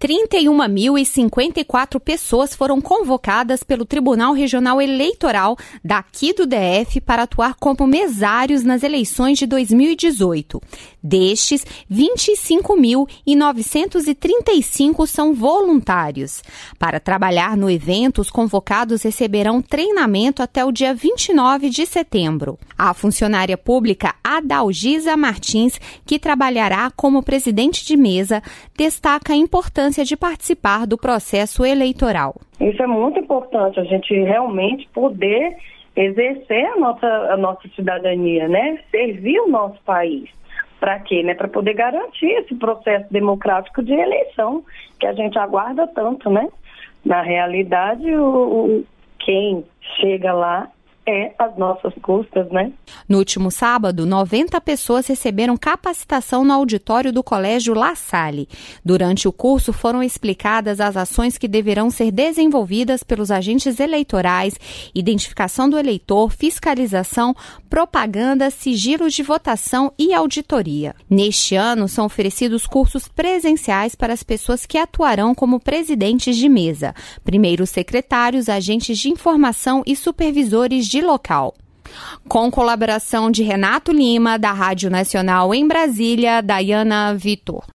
31.054 pessoas foram convocadas pelo Tribunal Regional Eleitoral daqui do DF para atuar como mesários nas eleições de 2018. Destes, 25.935 são voluntários. Para trabalhar no evento, os convocados receberão treinamento até o dia 29 de setembro. A funcionária pública Adalgisa Martins, que trabalhará como presidente de mesa, destaca a importância de participar do processo eleitoral. Isso é muito importante, a gente realmente poder exercer a nossa cidadania, né? Servir o nosso país. Para quê? Né? Para poder garantir esse processo democrático de eleição que a gente aguarda tanto, né? Na realidade, quem chega lá é às nossas custas, né? No último sábado, 90 pessoas receberam capacitação no auditório do Colégio La Salle. Durante o curso, foram explicadas as ações que deverão ser desenvolvidas pelos agentes eleitorais, identificação do eleitor, fiscalização, propaganda, sigilos de votação e auditoria. Neste ano, são oferecidos cursos presenciais para as pessoas que atuarão como presidentes de mesa, primeiros secretários, agentes de informação e supervisores de local. Com colaboração de Renato Lima, da Rádio Nacional em Brasília, Dayana Vitor.